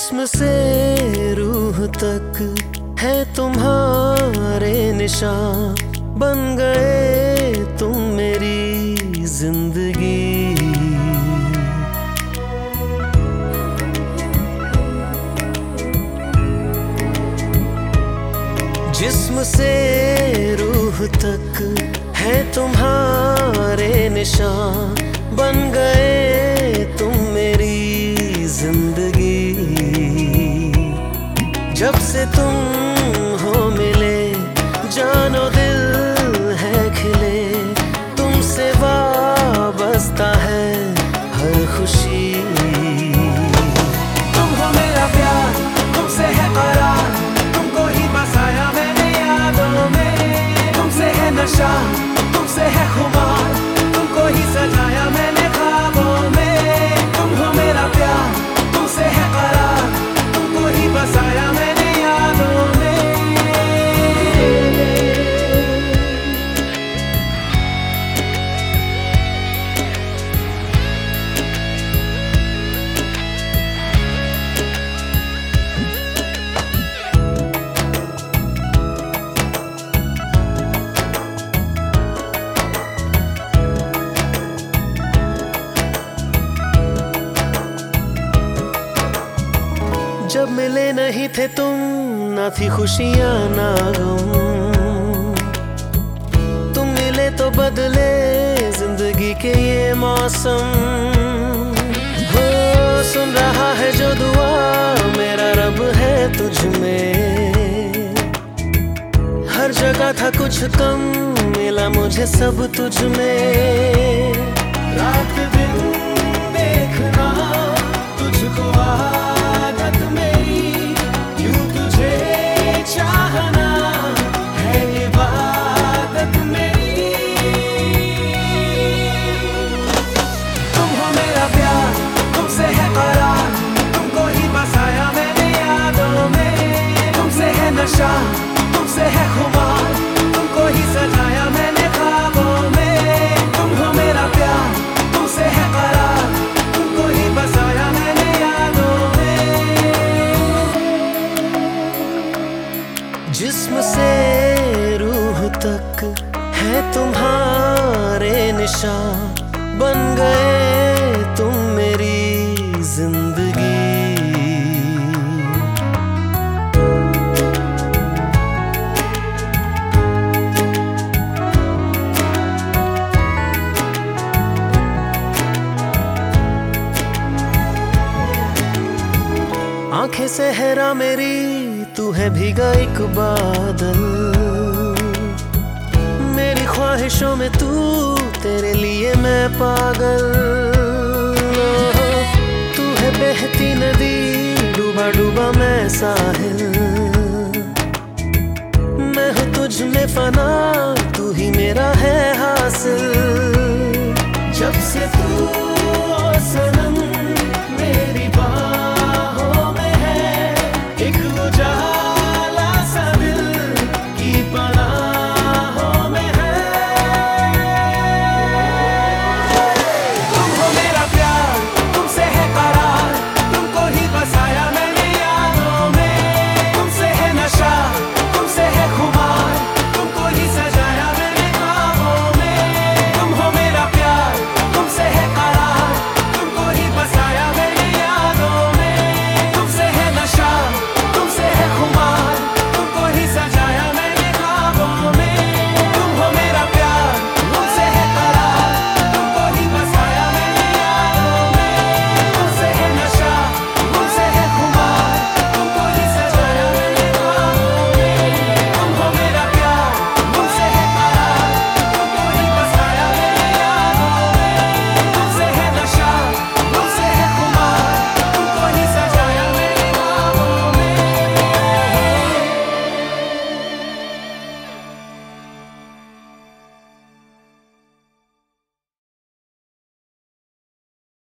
जिस्म से रूह तक है तुम्हारे निशान, बन गए तुम मेरी जिंदगी। जिस्म से रूह तक है तुम्हारे निशान, बन गए तुम मेरी जिंदगी। जब से तुम हो मिले जानो दिल है खिले, तुमसे वाबस्ता है हर खुशी। तुम हो मेरा प्यार, तुमसे है करार, तुमको ही बसाया मैंने यादों में। तुमसे है नशा, तुमसे है खुमार, तुमको ही सजाया मैंने ख्वाबों में। तुम हो मेरा प्यार, तुमसे है करार, तुमको ही बसाया मैंने यादों में। जब मिले नहीं थे तुम, ना थी खुशियाँ ना गम। तुम मिले तो बदले जिंदगी के ये मौसम। हो सुन रहा है जो दुआ, मेरा रब है तुझ में। हर जगह था कुछ कम, मिला मुझे सब तुझ में। रात दिन देखना तुझको आदत मेरी, यूं तुझे चाहना है इबादत मेरी। तुम हो मेरा प्यार, तुमसे है करार, तुमको ही बसाया मैंने यादों में। तुमसे है नशा, तुमसे है खुमार, तुमको ही सजाया मैंने ख्वाबों में। तुम हो मेरा प्यार, तुमसे है करार, तुमको ही बसाया मैंने यादों में। जिस्म से रूह तक है तुम्हारे निशान, बन गए तुम मेरी जिंदगी। आंखें सहरा मेरी, तू है भीगा एक बादल। मेरी ख्वाहिशों में तू, तेरे लिए मैं पागल। तू है बहती नदी, डूबा डूबा मैं साहिल। मैं हूँ तुझ में फना, तू ही मेरा है हासिल। जब से तू